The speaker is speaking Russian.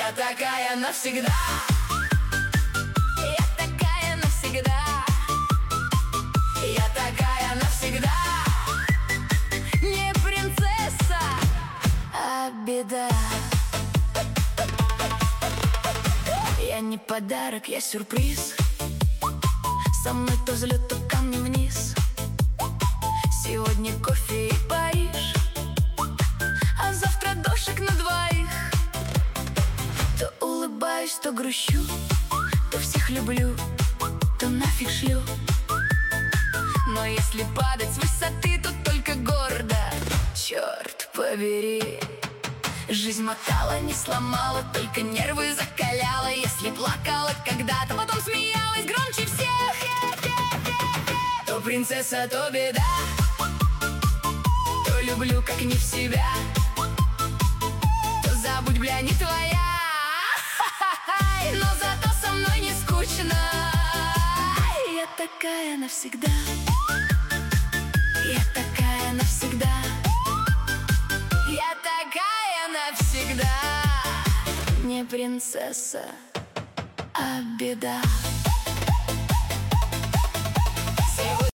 Я такая навсегда. Я такая навсегда. Я такая навсегда. Не принцесса, а беда. Я не подарок, я сюрприз. Со мной то взлет, то камни вниз. Сегодня кофе и Париж, а завтра дошик на двоих. То улыбаюсь, то грущу, то всех люблю, то нафиг шлю. Но если падать с высоты, то только гордо. Черт побери. Жизнь мотала, не сломала, только нервы закаляла. Если плакала когда-то, потом смеялась громче всех, то принцесса, то беда. То люблю, как не в себя, то забудь, бля, не твоя. Но зато со мной не скучно. Я такая навсегда. Я такая навсегда. Я такая навсегда. Не принцесса, а беда.